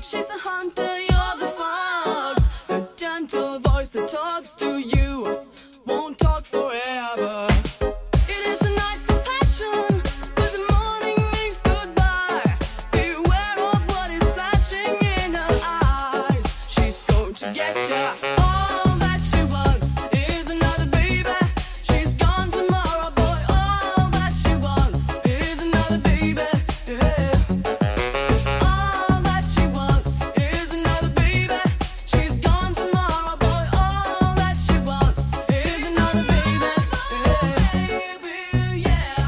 She's a hunter, you're the fox. The gentle voice that talks to you won't talk forever. It is the night for passion, but the morning means goodbye. Beware of what is flashing in her eyes. She's going to get ya. All that she wants is another baby. She's gone tomorrow, boy. All that she wants is another baby. Yeah. All that she wants is another baby. She's gone tomorrow, boy. All that she wants is another baby. Yeah.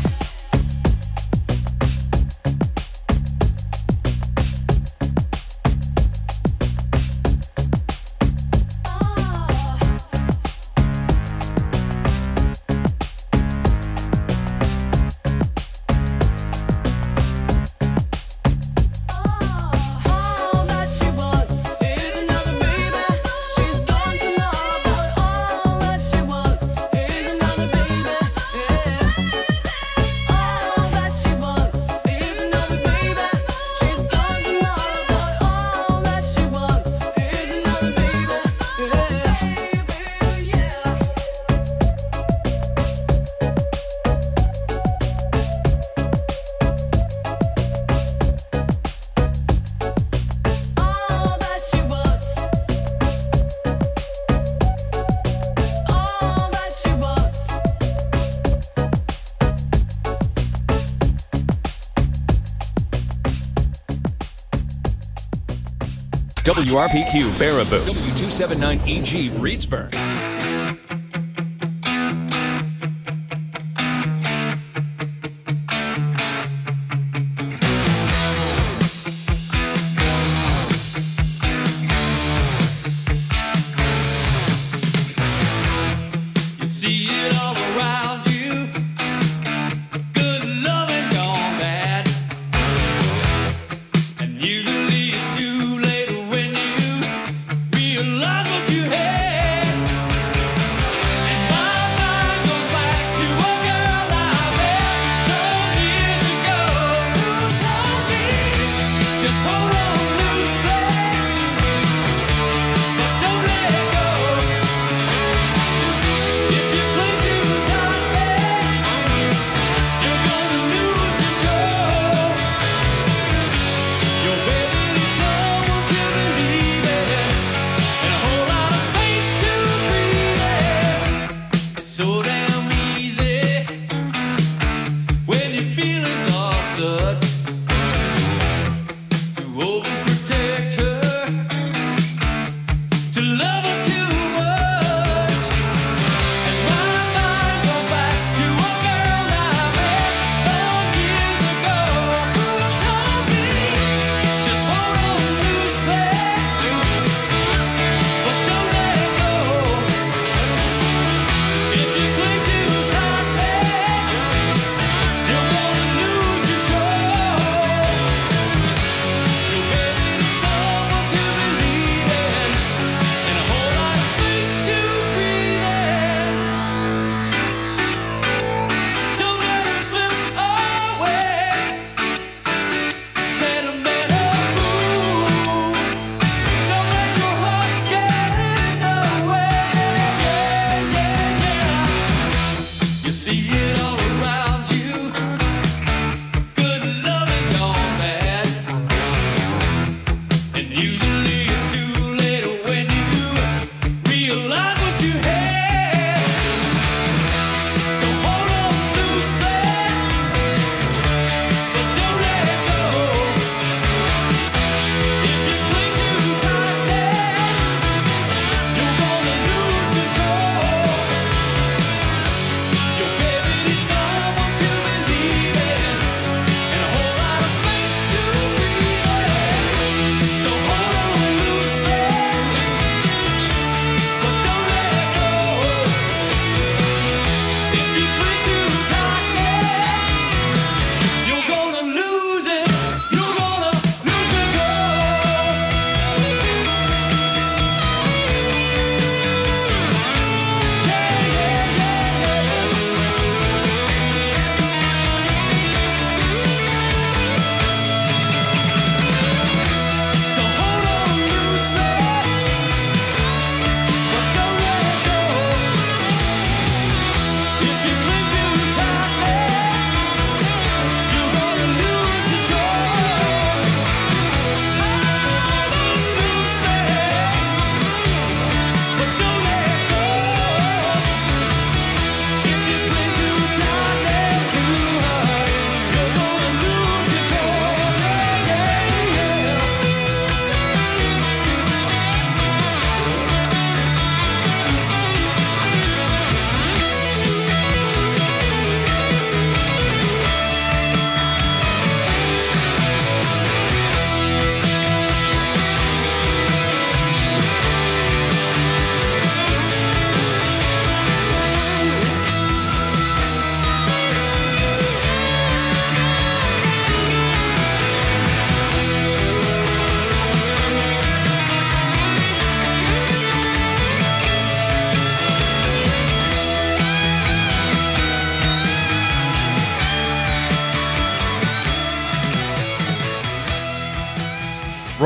All that she wants is another baby. She's gone tomorrow, boy. All that she wants is another baby. Yeah. All that she wants is another baby. She's gone tomorrow, boy. All that she wants is another baby. Yeah. All that she wants. All that she wants. WRPQ Baraboo, W279EG Reedsburg. You see it all around you. Good loving gone bad. And usually it's too late when you realize what you had.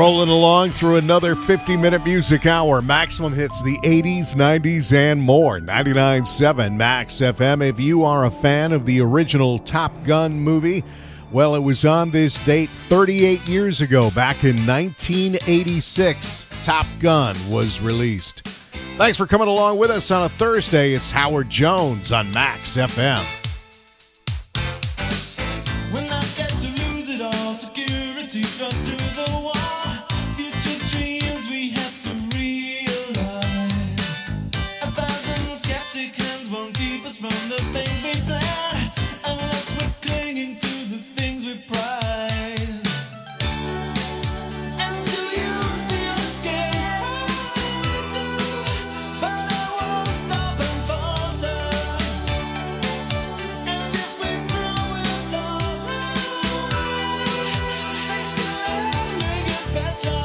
Rolling along through another 50-minute music hour. Maximum hits the 80s, 90s, and more. 99.7 Max FM. If you are a fan of the original Top Gun movie, well, it was on this date 38 years ago. Back in 1986, Top Gun was released. Thanks for coming along with us on a Thursday. It's Howard Jones on Max FM. When I said to lose it all, security shut through the wall. Future dreams we have to realize. 1,000 skeptic hands won't keep us from the things we plan, unless we're clinging to the things we prize. And do you feel scared? But I won't stop and falter. And if we throw it all, things can only get better.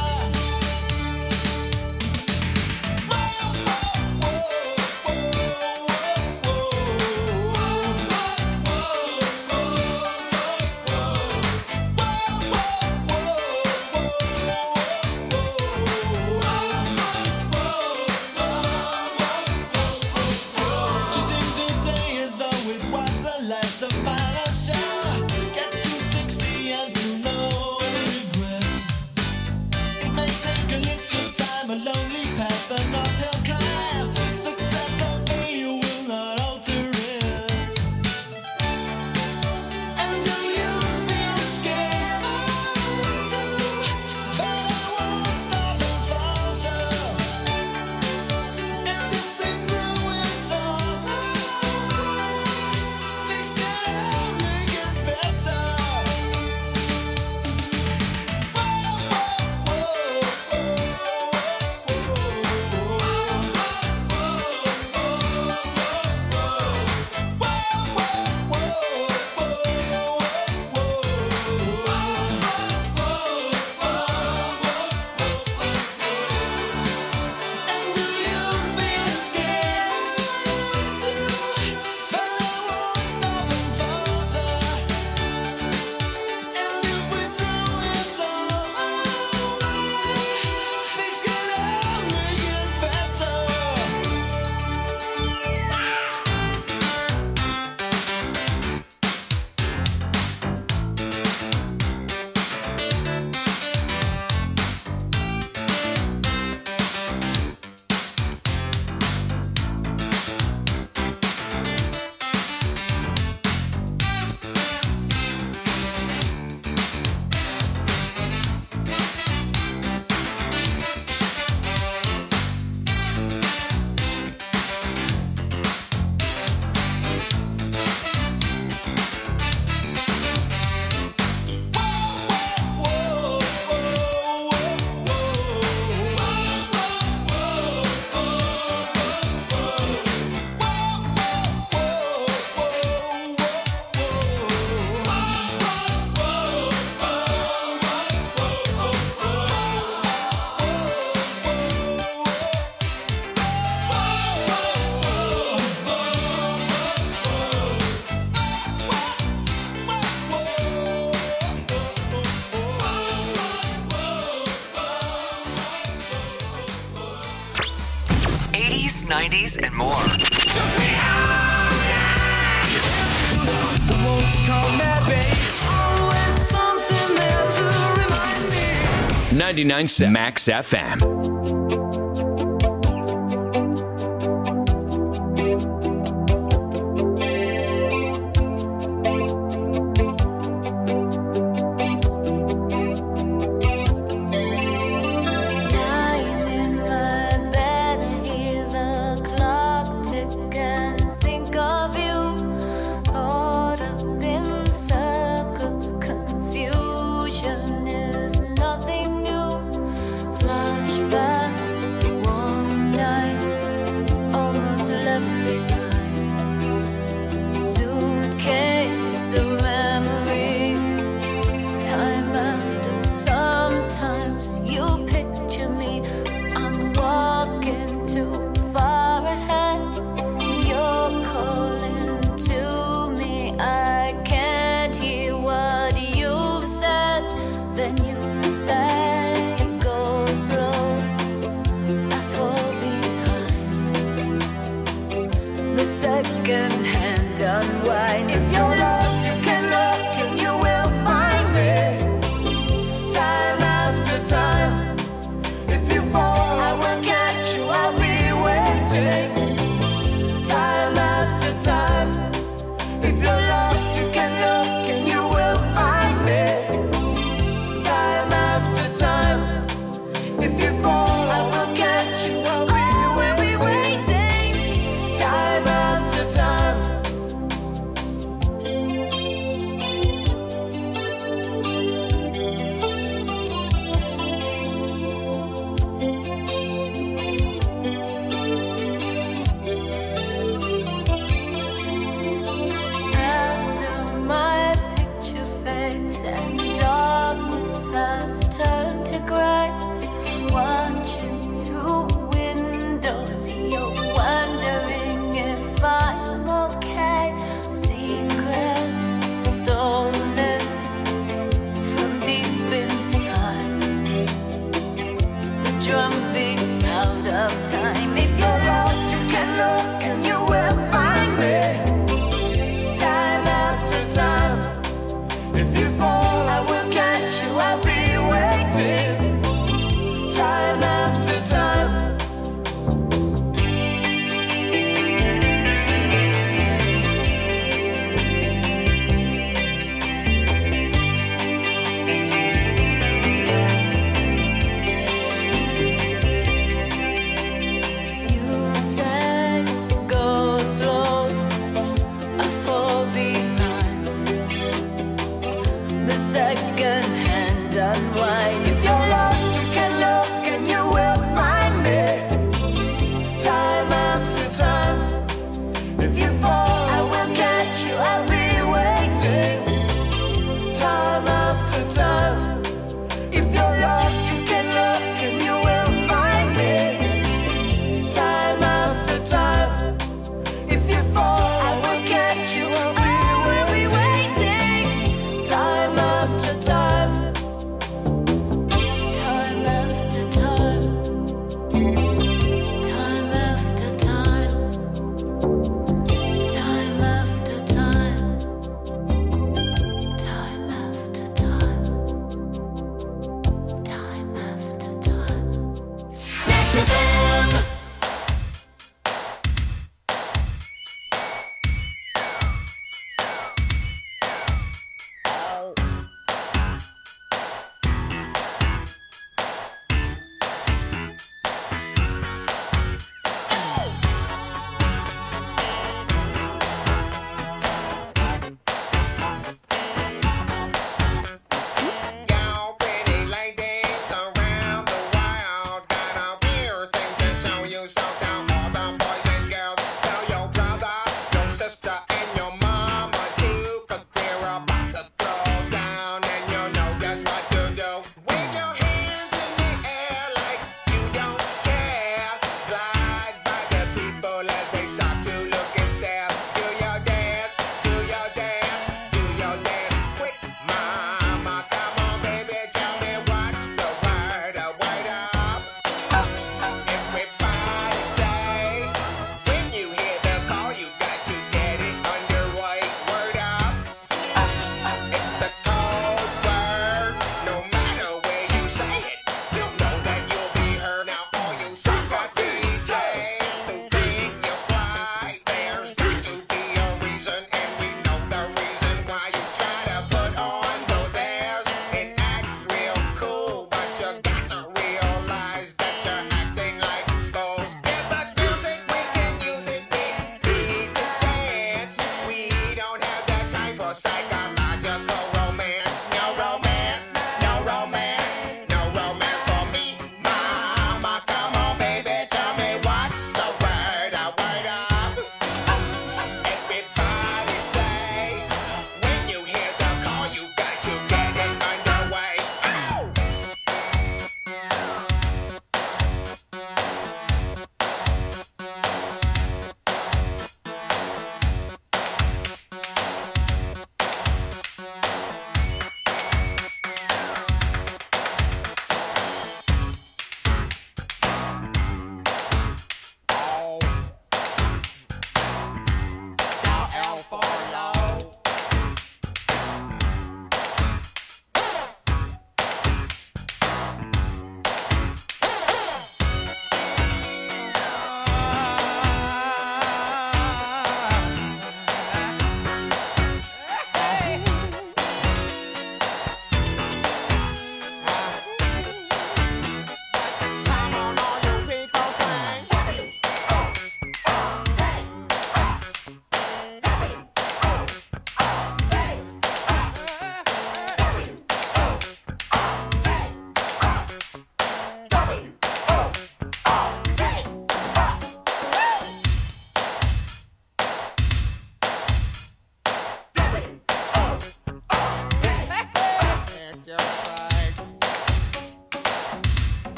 Treating today as though it was the last, the final show. Get to 60 and feel no regrets. It may take a little time, a lonely path, an uphill climb. Success or failure will not alter it. And do you feel scared? But I won't stop and falter. And if we throw it all, things can only get better. And do you feel scared? But I won't stop and falter. And if we throw it all, things can only get better. '80s, '90s, and more. Won't you call me, babe? Always something there to remind me. 99.7 Max FM. Lying in my bed, I hear the clock tick and think of you. Caught up in circles, confusion is nothing new. Flashback. drum beats out of time. If you're lost, you can look and you will find me. Time after time. If you fall, I will catch you. I'll be waiting. Time after time.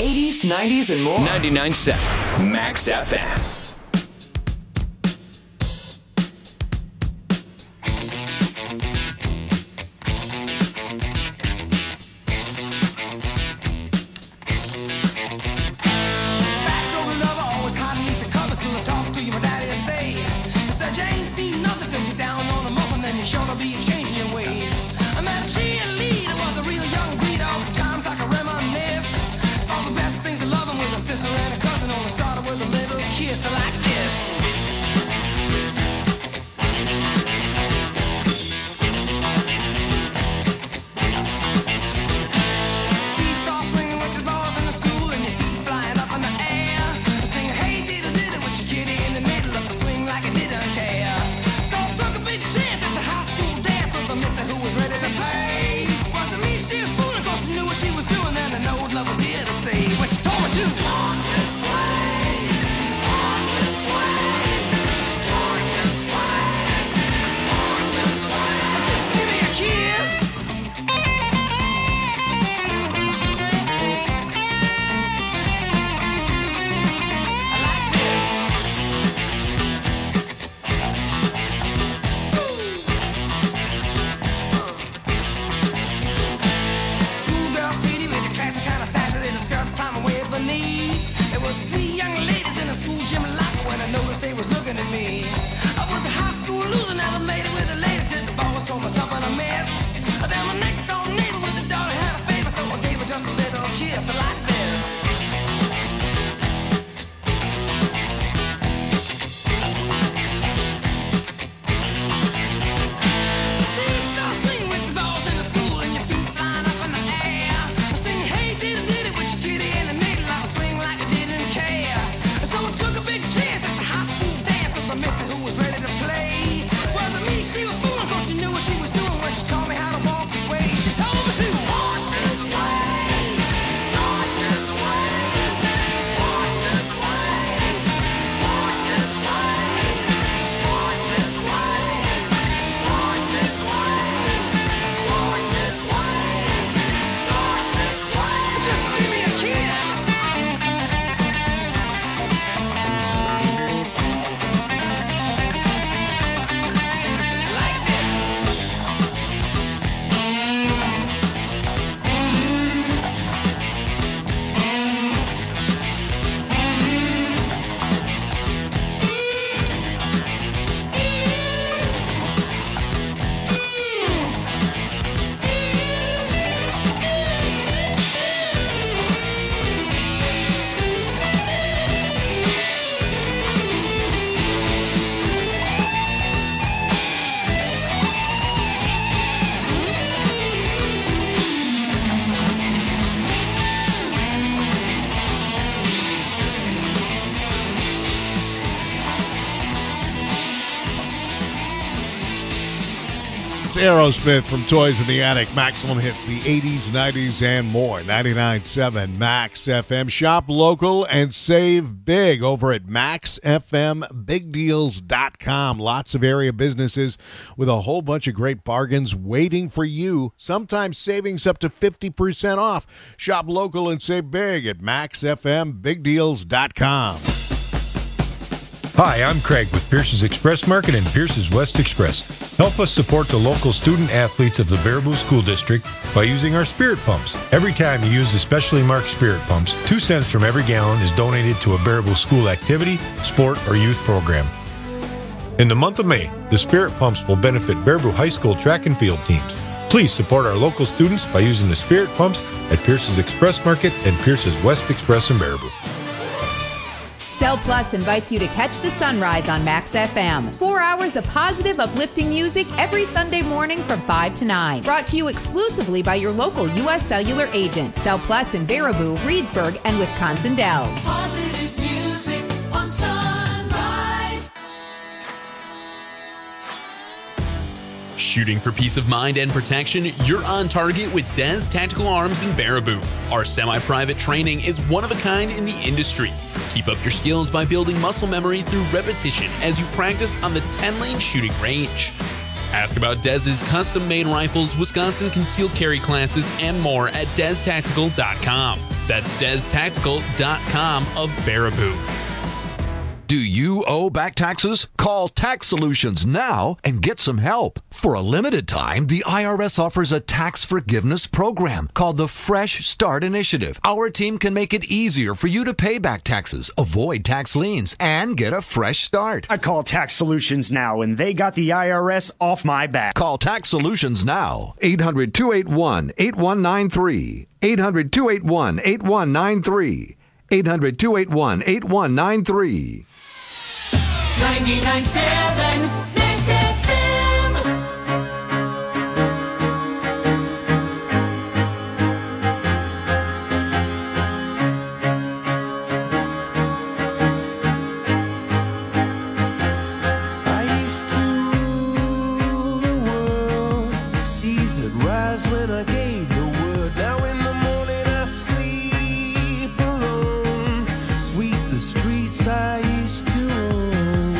80s, 90s, and more. 99.7 Max FM. Aerosmith from Toys in the Attic. Maximum hits the 80s, 90s, and more. 99.7 Max FM. Shop local and save big over at maxfmbigdeals.com. Lots of area businesses with a whole bunch of great bargains waiting for you. Sometimes savings up to 50% off. Shop local and save big at maxfmbigdeals.com. Hi, I'm Craig with Pierce's Express Market and Pierce's West Express. Help us support the local student athletes of the Baraboo School District by using our spirit pumps. Every time you use the specially marked spirit pumps, 2 cents from every gallon is donated to a Baraboo school activity, sport, or youth program. In the month of May, the spirit pumps will benefit Baraboo High School track and field teams. Please support our local students by using the spirit pumps at Pierce's Express Market and Pierce's West Express in Baraboo. Cell Plus invites you to catch the sunrise on Max FM. 4 hours of positive, uplifting music every Sunday morning from 5 to 9. Brought to you exclusively by your local U.S. Cellular agent. Cell Plus in Baraboo, Reedsburg, and Wisconsin Dells. Positive music on Sunrise. Shooting for peace of mind and protection, you're on target with Des Tactical Arms in Baraboo. Our semi-private training is one of a kind in the industry. Keep up your skills by building muscle memory through repetition as you practice on the 10-lane shooting range. Ask about Dez's custom-made rifles, Wisconsin concealed carry classes, and more at DezTactical.com. That's DesTactical.com of Baraboo. Do you owe back taxes? Call Tax Solutions now and get some help. For a limited time, the IRS offers a tax forgiveness program called the Fresh Start Initiative. Our team can make it easier for you to pay back taxes, avoid tax liens, and get a fresh start. I call Tax Solutions now, and they got the IRS off my back. Call Tax Solutions now. 800-281-8193. 800-281-8193. 800-281-8193. 99.7 Mix FM. I used to rule the world. Seas would rise when I gave the word. Now in the morning I sleep alone. Sweep the streets I used to own.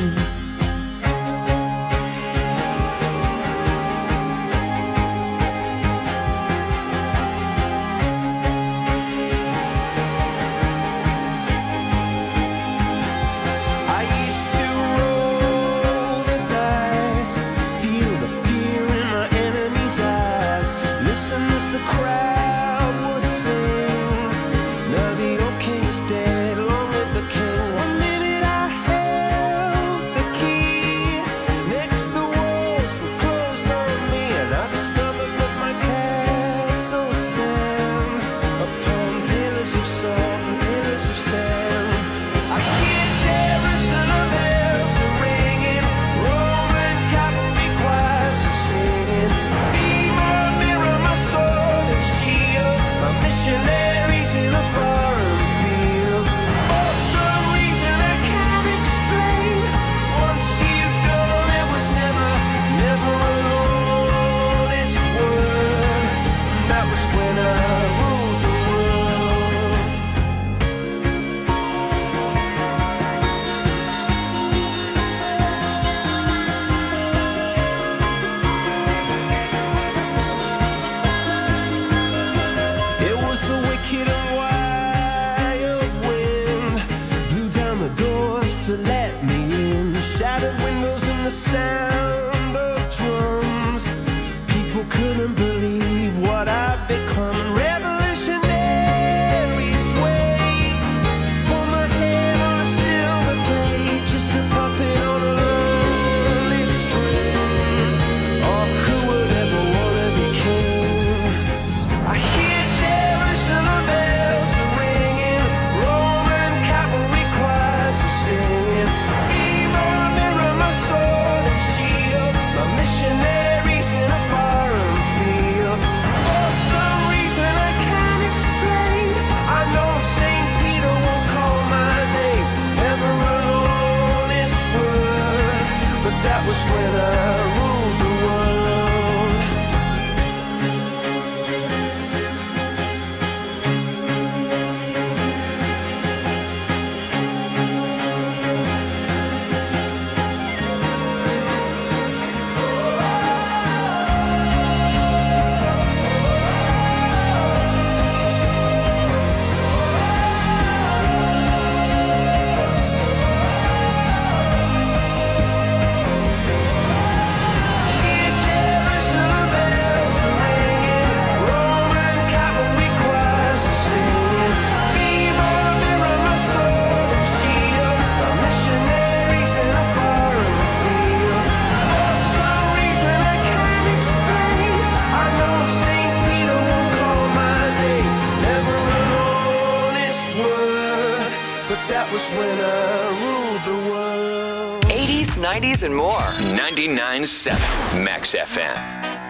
I used to roll the dice, feel the fear in my enemy's eyes, listen as the crowd would sing. Now the old king is dead, long live the king. One minute I held the key, next the walls were closed on me, and I discovered that my castle stand upon pillars of salt and pillars of sand. I hear Jerusalem bells are ringing, Roman cavalry choirs are singing. Be my mirror, my sword and shield, my missionaries in a foreign field. For some reason I can't explain, once you've gone it was never, never an honest word. That was when I ruled the world. It was the wicked and wild wind, blew down the doors to let me in, shattered windows and the sound of drums. People couldn't believe what I'd become. Revolutionaries wait for my head on a silver plate, just a puppet on a lonely string. Oh, who would ever want to be king? I hear Jerusalem bells are ringing, Roman cavalry choirs are singing. Be my mirror, my sword and shield, my missionaries in a foreign field. For some reason I can't explain, I know St. Peter won't call my name, never an honest word, but that was when I ruled the world. Hear Jerusalem bells are ringing, Roman cavalry choirs are singing. Be my mirror, my sword and shield, my missionaries in a foreign field. For some reason I can't explain, I know St. Peter won't call my name, never an honest word, but that was when I ruled the world. 80s, 90s, and more. 99.7 Max FM.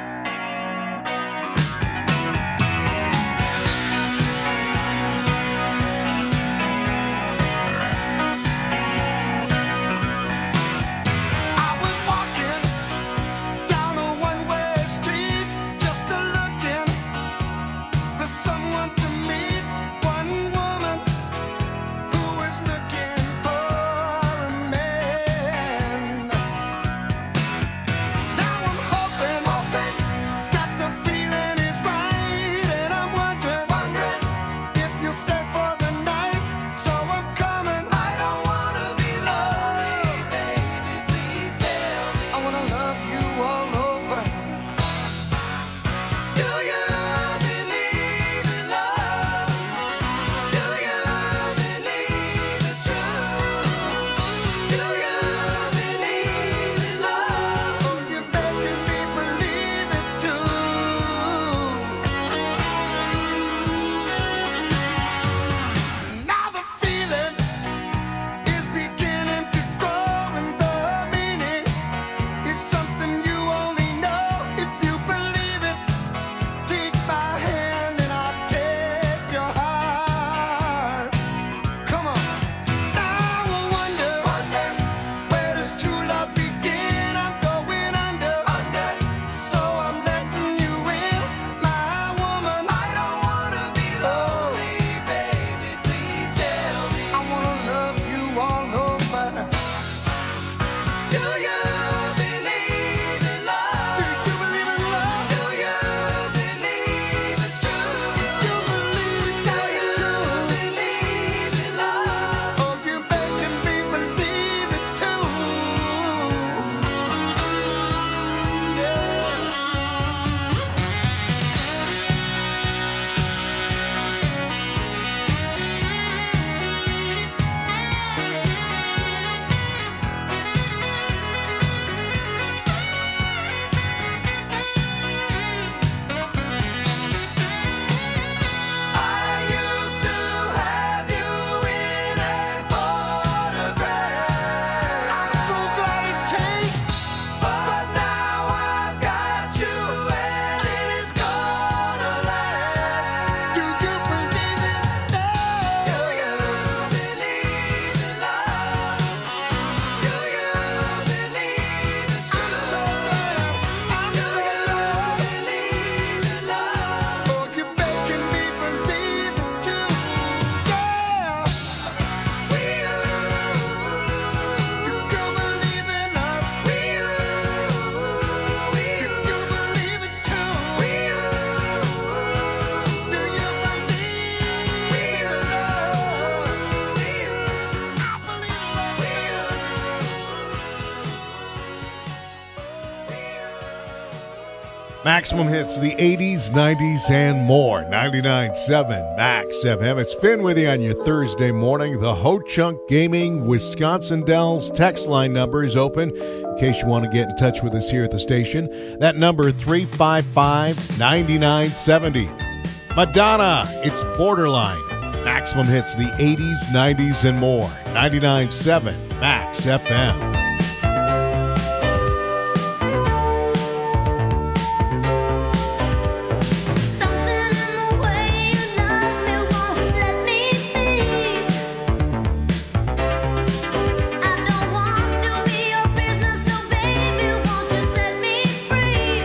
I was walking down a one-way street, just looking for someone to meet. One woman who was looking for a man. Now I'm hoping all over. Do you believe in love? Do you believe it's true? Do you believe in love? Oh, you're making me believe it too. Now the feeling is beginning to grow, and the meaning is something you only know if you believe it. Take my hand and I'll take your heart. Come on. Now I wonder where does true love begin? I'm going under. So I'm letting you in, my woman. I don't wanna be lonely, baby. Please tell me. I wanna love you all over. Do you believe in love? Do you believe in love? Do you believe it's true? Do you believe that it's true? Believe in love? Oh, you're making me believe it too. Yeah. I used to have you in a photograph. I'm so glad it's changed, but now I've got you and it's gonna last. Do you believe in love? Do you believe in love? Do you believe it's true? I'm so glad. Believe in love. Oh, you're making me believe it too. Yeah. Do you believe in love? Do you believe it too? Do you believe in love? I believe Maximum hits the 80s, 90s, and more. 99.7 Max FM. It's Finn with you on your Thursday morning. The Ho Chunk Gaming Wisconsin Dells text line number is open in case you want to get in touch with us here at the station. That number, 355-9970. Madonna, it's Borderline. Maximum hits the 80s, 90s, and more. 99.7 Max FM. Something in the way you love me won't let me be. I don't want to be your prisoner, so baby, won't you set me free?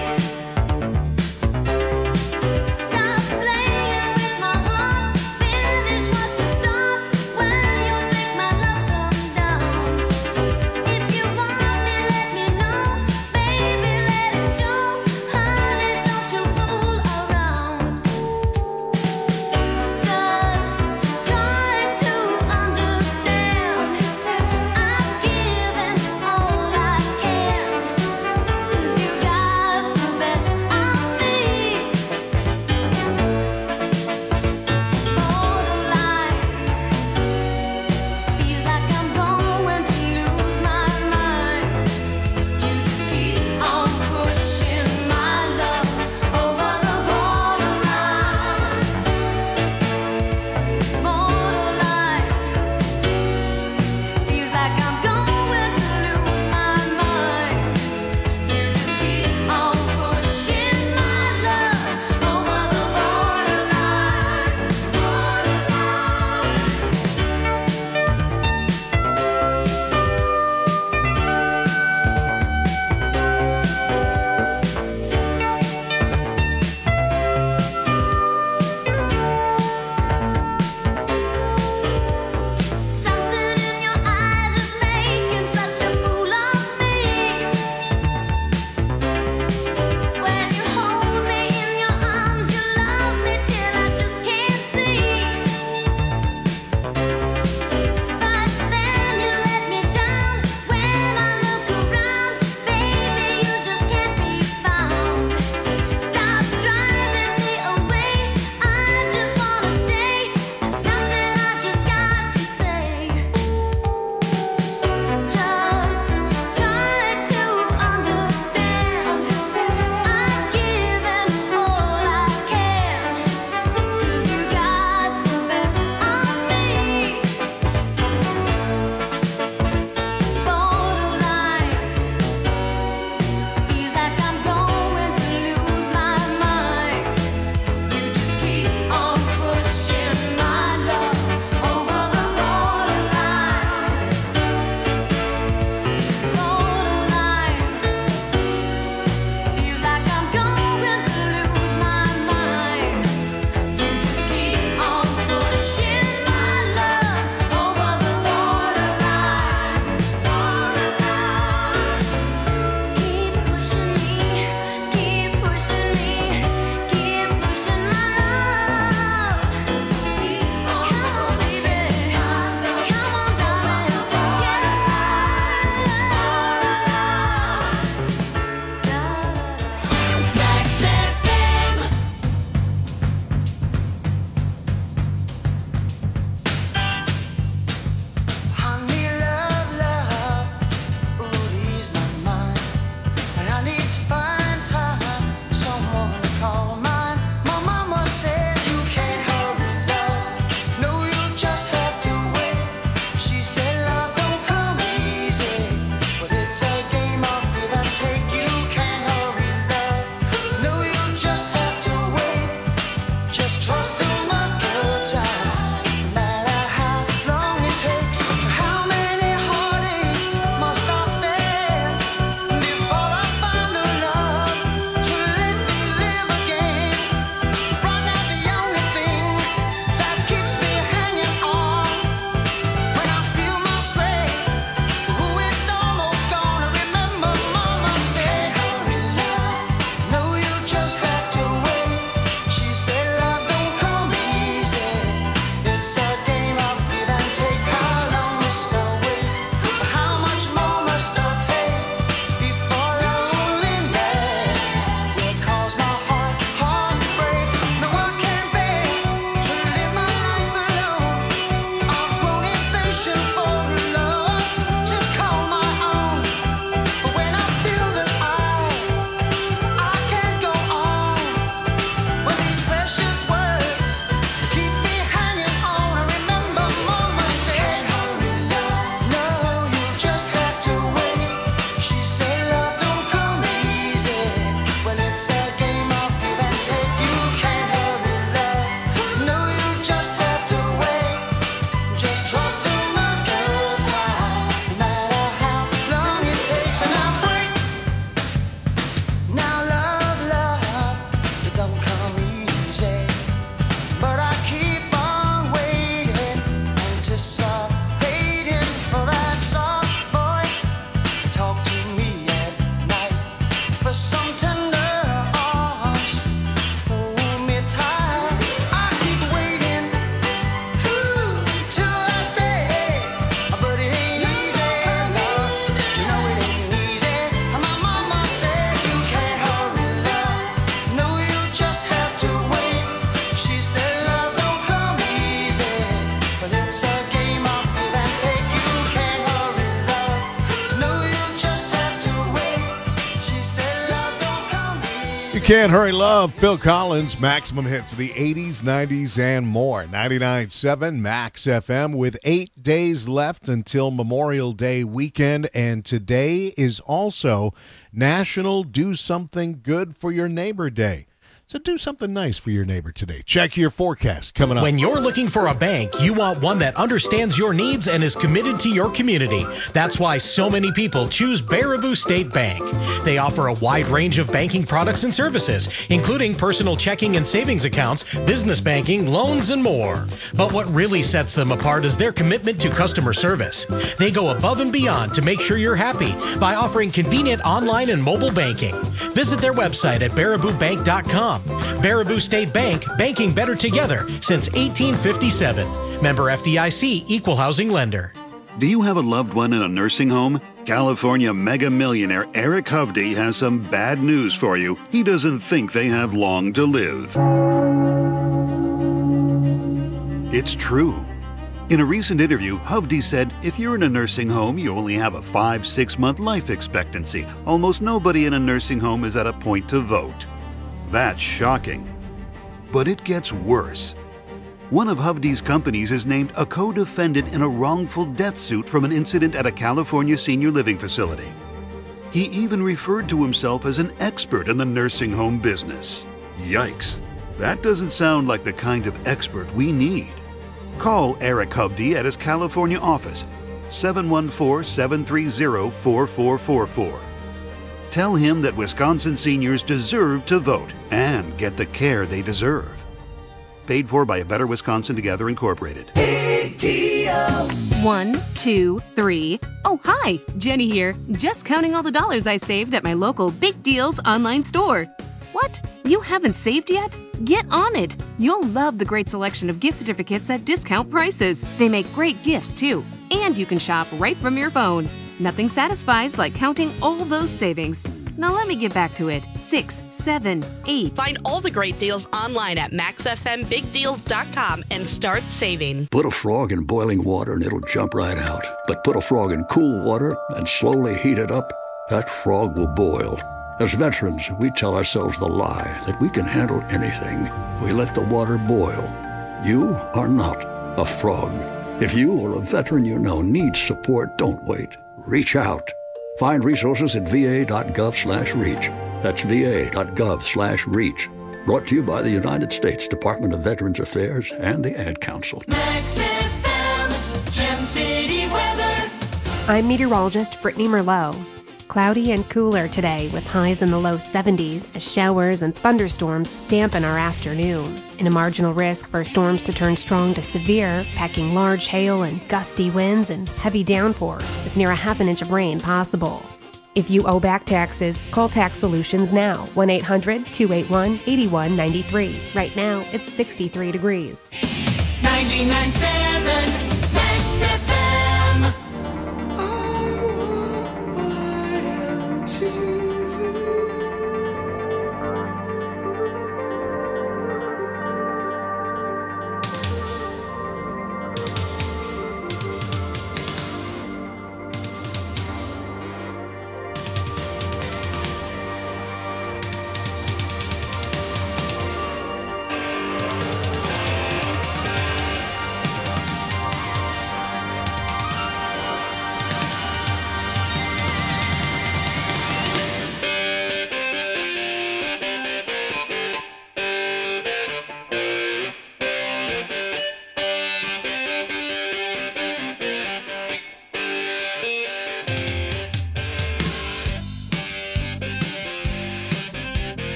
Stop playing with my heart. Finish what you start when you make my love come down. If You Can't Hurry Love, Phil Collins, Maximum Hits of the 80s, 90s, and more. 99.7 Max FM with 8 days left until Memorial Day weekend. And today is also National Do Something Good for Your Neighbor Day. So do something nice for your neighbor today. Check your forecast coming up. When you're looking for a bank, you want one that understands your needs and is committed to your community. That's why so many people choose Baraboo State Bank. They offer a wide range of banking products and services, including personal checking and savings accounts, business banking, loans, and more. But what really sets them apart is their commitment to customer service. They go above and beyond to make sure you're happy by offering convenient online and mobile banking. Visit their website at baraboobank.com. Baraboo State Bank, banking better together since 1857. Member FDIC, Equal Housing Lender. Do you have a loved one in a nursing home? California mega millionaire Eric Hovde has some bad news for you. He doesn't think they have long to live. It's true. In a recent interview, Hovde said, if you're in a nursing home, you only have a 5-6 month life expectancy. Almost nobody in a nursing home is at a point to vote. That's shocking. But it gets worse. One of Hovde's companies is named a co-defendant in a wrongful death suit from an incident at a California senior living facility. He even referred to himself as an expert in the nursing home business. Yikes. That doesn't sound like the kind of expert we need. Call Eric Hovde at his California office, 714-730-4444. Tell him that Wisconsin seniors deserve to vote and get the care they deserve. Paid for by A Better Wisconsin Together Incorporated. Big deals. 1, 2, 3. Oh, hi, Jenny here. Just counting all the dollars I saved at my local Big Deals online store. What? You haven't saved yet? Get on it. You'll love the great selection of gift certificates at discount prices. They make great gifts, too. And you can shop right from your phone. Nothing satisfies like counting all those savings. Now let me get back to it. 6, 7, 8. Find all the great deals online at maxfmbigdeals.com and start saving. Put a frog in boiling water and it'll jump right out. But put a frog in cool water and slowly heat it up, that frog will boil. As veterans, we tell ourselves the lie that we can handle anything. We let the water boil. You are not a frog. If you or a veteran you know needs support, don't wait. Reach out. Find resources at va.gov/reach. That's va.gov/reach. Brought to you by the United States Department of Veterans Affairs and the Ad Council. Max FM, Gem City weather. I'm meteorologist Brittany Merlot. Cloudy and cooler today with highs in the low 70s as showers and thunderstorms dampen our afternoon. And a marginal risk for storms to turn strong to severe, packing large hail and gusty winds and heavy downpours with near a half an inch of rain possible. If you owe back taxes, call Tax Solutions now, 1-800-281-8193. Right now, it's 63 degrees. 99.7 Max FM.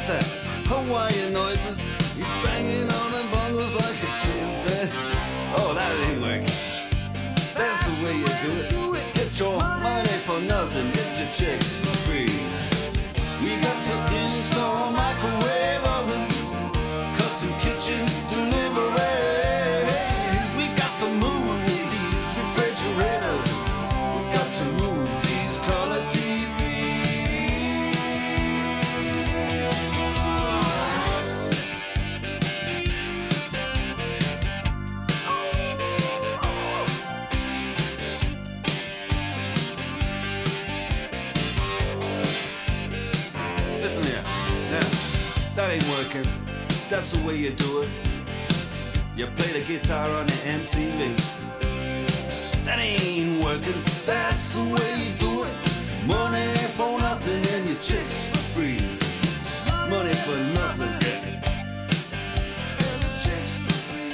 that? Hawaiian noises. He's banging on them bongos like a chimpanzee. Oh, that ain't working. That's the way you do it. Get your money for nothing. Get your chicks for free. We got to install a microwave oven, custom kitchen deliveries. We got to move these refrigerators. We got to move these color TVs. Listen here, now, that ain't working. That's the way you do it. You play the guitar on the MTV. That ain't working. That's the way you do it. Money for nothing and your chicks for free. Money for nothing. And your chicks for free.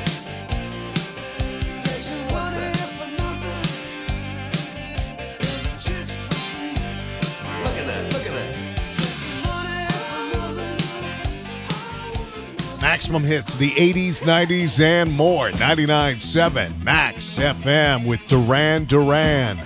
What's that? For nothing. And your chicks for free. Look at that, look at that. Maximum hits, the 80s, 90s, and more. 99.7 Max FM with Duran Duran.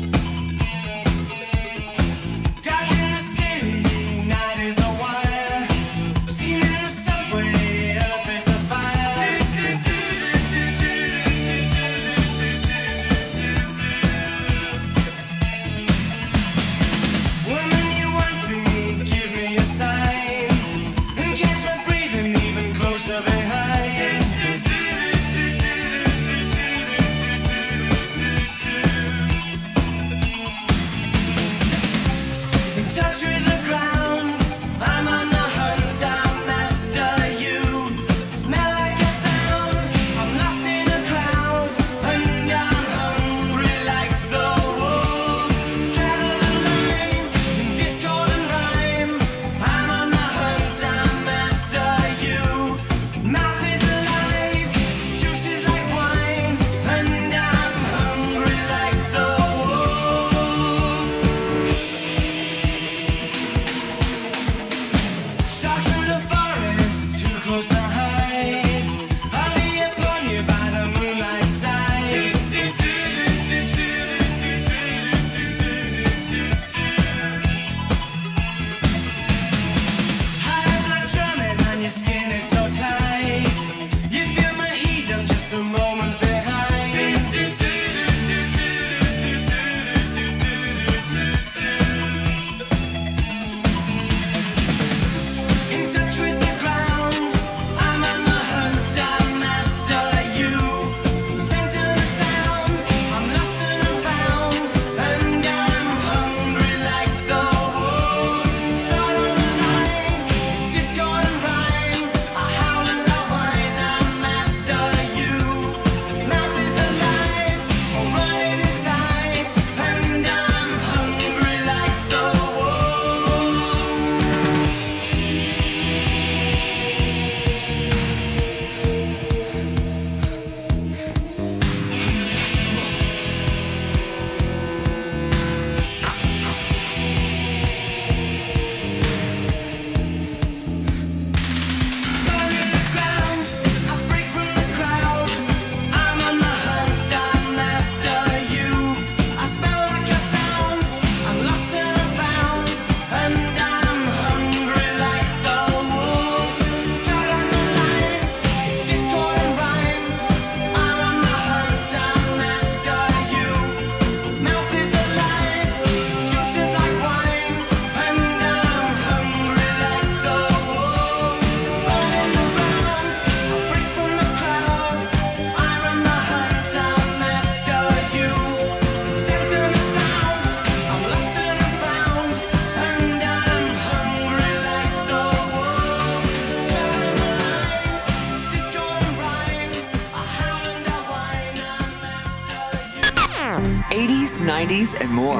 '80s, '90s, and more.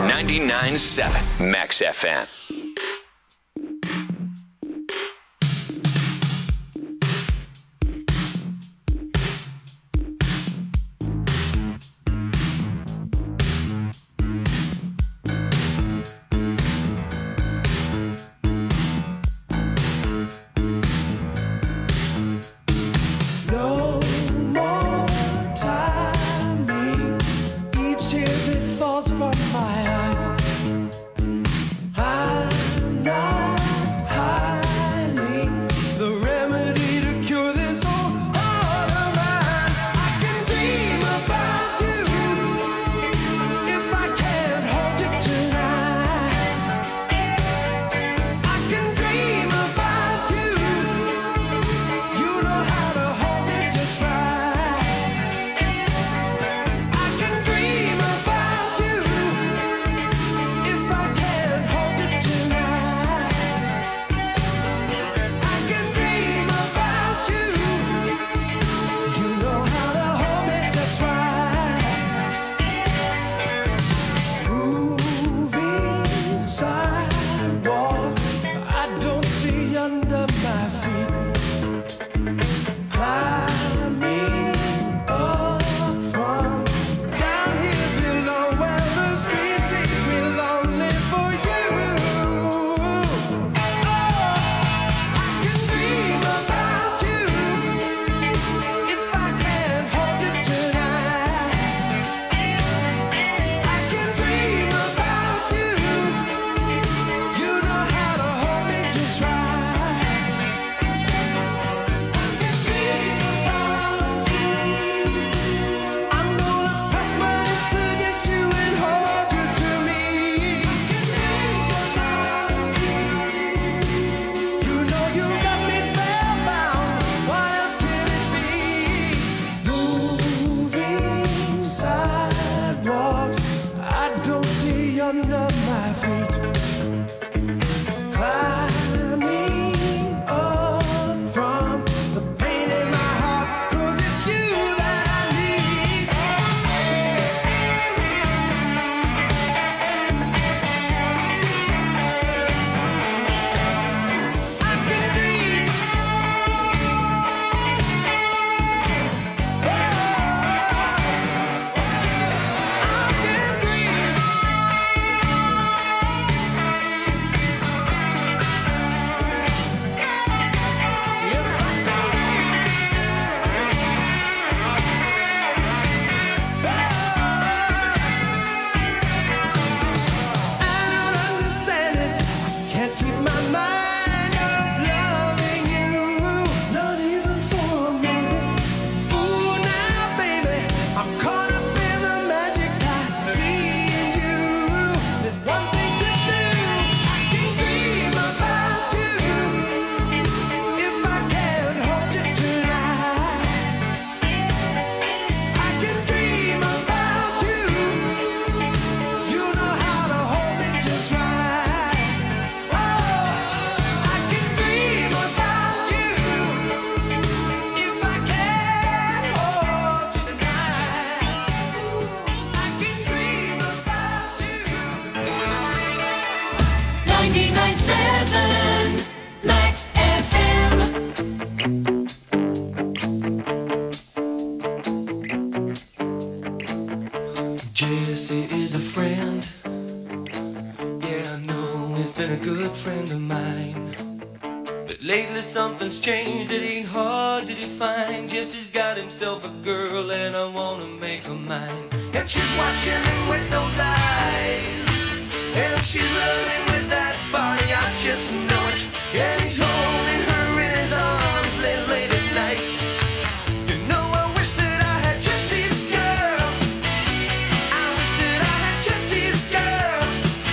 99.7 Max FM. mine. But lately something's changed, it ain't hard to define. Just he's got himself a girl and I wanna make her mine. And she's watching him with those eyes, and she's loving him with that body, I just know it. And he's holding her in his arms late at night. You know I wish that I had Jesse's girl. I wish that I had Jesse's girl.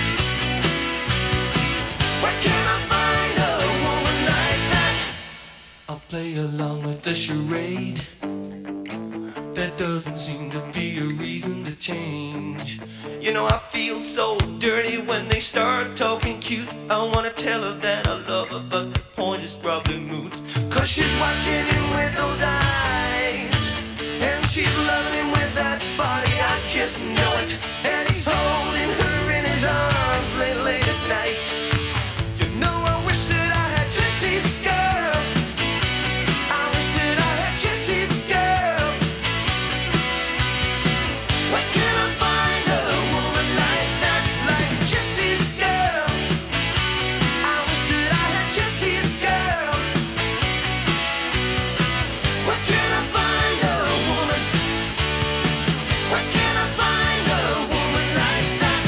Where can I find a woman like that? I'll play along with the charade. There doesn't seem to be a reason to change. You know I feel so dirty when they start talking cute. I wanna tell her that I love her, but the point is probably moot. Cause she's watching him with those eyes, and she's loving him with that body, I just know it. And he's holding her in his arms late at night. You know I wish that I had Jesse's girl. I wish that I had Jesse's girl. Where can I find a woman like that, like Jesse's girl? I wish that I had Jesse's girl. Where can I find a woman? Where can I find a woman like that?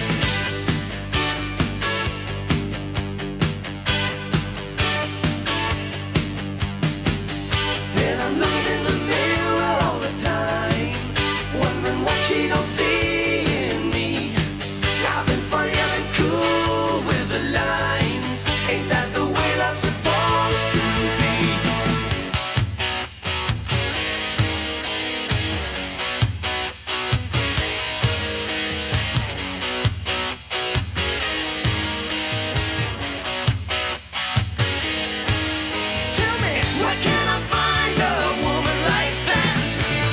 And I'm looking in the mirror all the time, wondering what she don't see in me. I've been funny, I've been cool with the lines. Ain't that the way love's supposed to be? Tell me, where can I find a woman like that?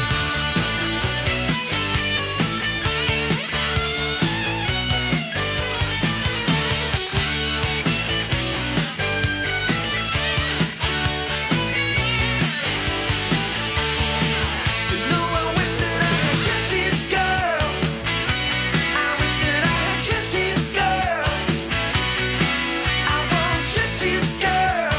You know I wish that I had Jesse's girl. I wish that I had Jesse's girl. I want Jesse's girl.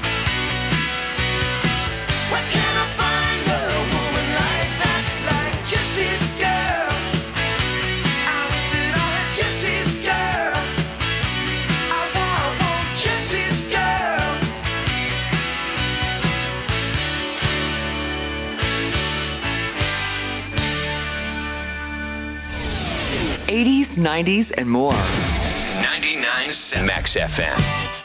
Where can I find a woman like that, like Jesse's girl? I wish that I had Jesse's girl. I want Jesse's girl. 80s, 90s, and more. 99.7 Max FM.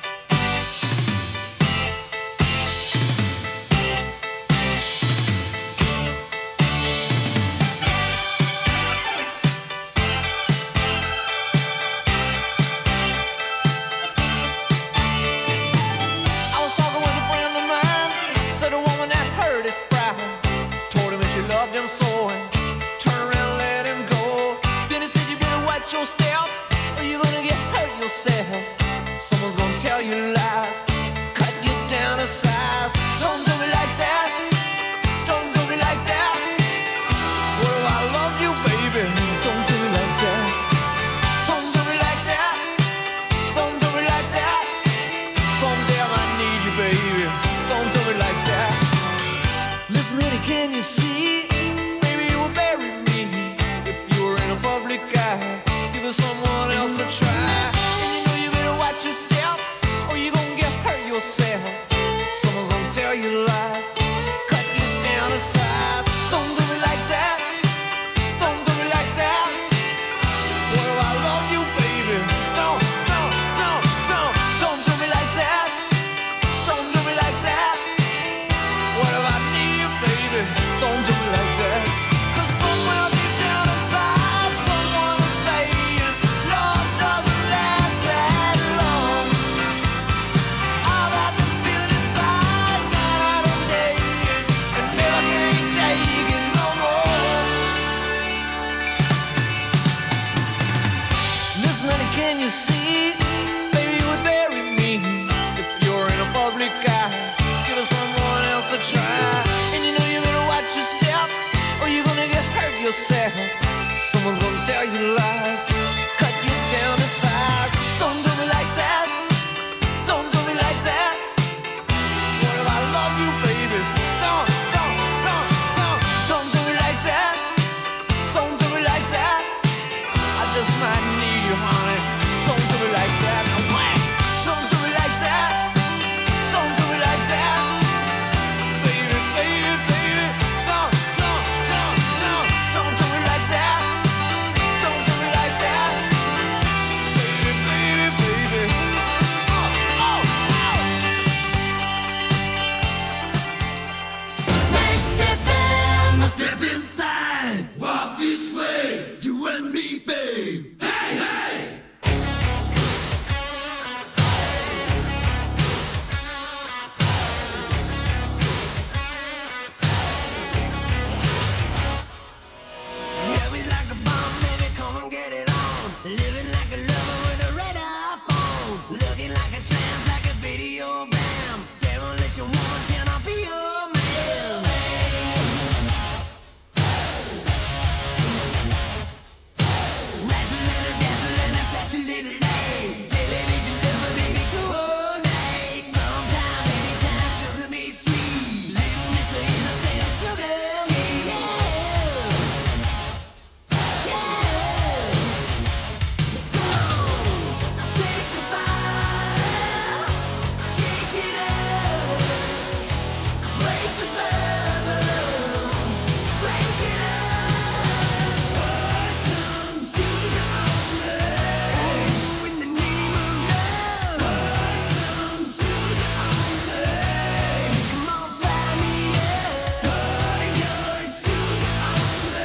I was talking with a friend of mine, said a woman that hurt his pride, told him that she loved him so, and turned around and let him go. Then he said you better watch your step, or you're gonna get hurt yourself. Someone's gonna tell you lies, cut you down to size. Don't do me like that, don't do me like that. What if I love you, baby? Don't do me like that. Don't do me like that, don't do me like that. Someday I might need you, baby. Don't do me like that. Listen, honey, can you see? Maybe you will bury me if you were in a public eye. Give us someone else a try. And you know you better watch your step, or you're gonna get hurt yourself. Someone's gonna tell you lies, cut you down to size. Don't do me like that, don't do me like that. What if I love you, baby? Don't do me like that. Don't do me like that. What if I need you, baby? Don't do me like that. 'Cause somewhere deep down inside, someone is saying love doesn't last that long. I've had this feeling inside night and day, and never can take it no more. Listen, honey, can you see? Baby, you would bury me if you're in a public eye. Give us someone else a try. And you know you better watch your step, or you're gonna get hurt yourself. Someone's gonna tell you lies,